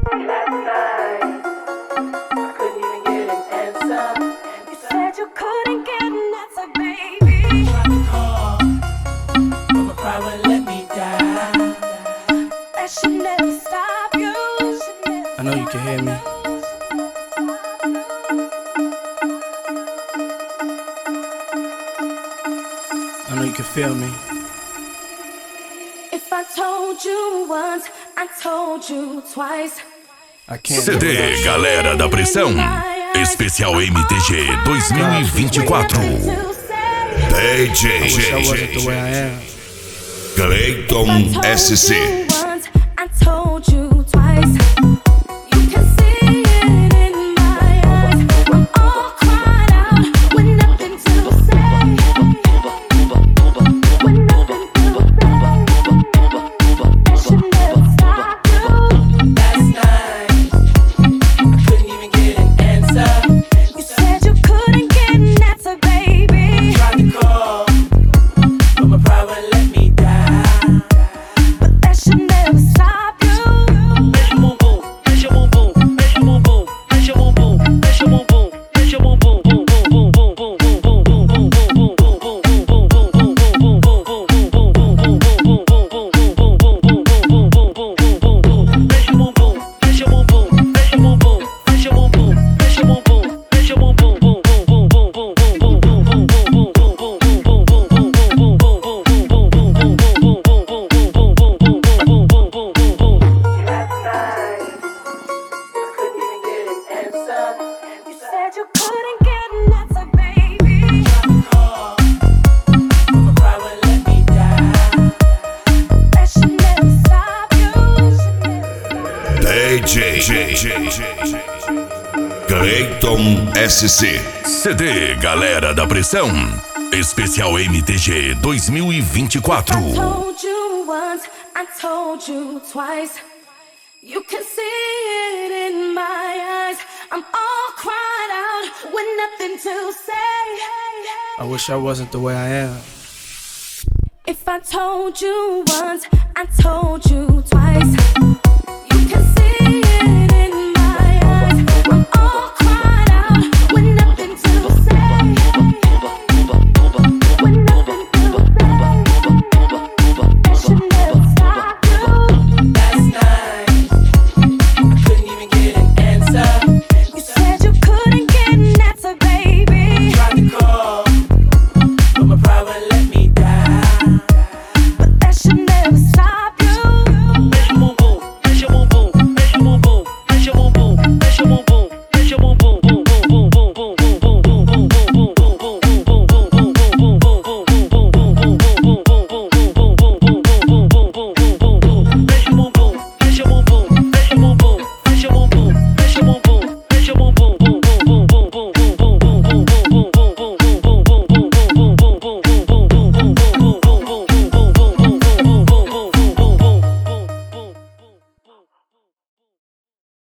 Last night, I couldn't even get an answer. You said you couldn't get an answer, baby. Tried to call, but my pride wouldn't let me die. That should never stop you. I know you can hear me. I know you can feel me. If I told you once, I told you twice. I can't CD Galera da Pressão, especial MTG 2024. DJ Clayton SC. I told you twice. You can see it in my eyes. I'm all cried out with nothing to say. With nothing to say. That should never stop you. Last night, I couldn't even get an answer. You said you couldn't get an answer, baby. Tried to call, but my pride wouldn't let me die. But that should never stop you. Mexe o bumbum, mexe o bumbum, mexe o bumbum, mexe o bumbum, mexe o bumbum, mexe o bumbum, bum bum bum bum bum bum bum bum bum bum You said you couldn't get an answer, baby. Call, but my pride wouldn't let me die. That should never stop you. DJ Clayton SC. CD Galera da Pressão, especial MTG 2024. I told you once, I told you twice. You can see it in my eyes. I'm all cried out with nothing to say. I wish I wasn't the way I am. If I told you once, I told you twice.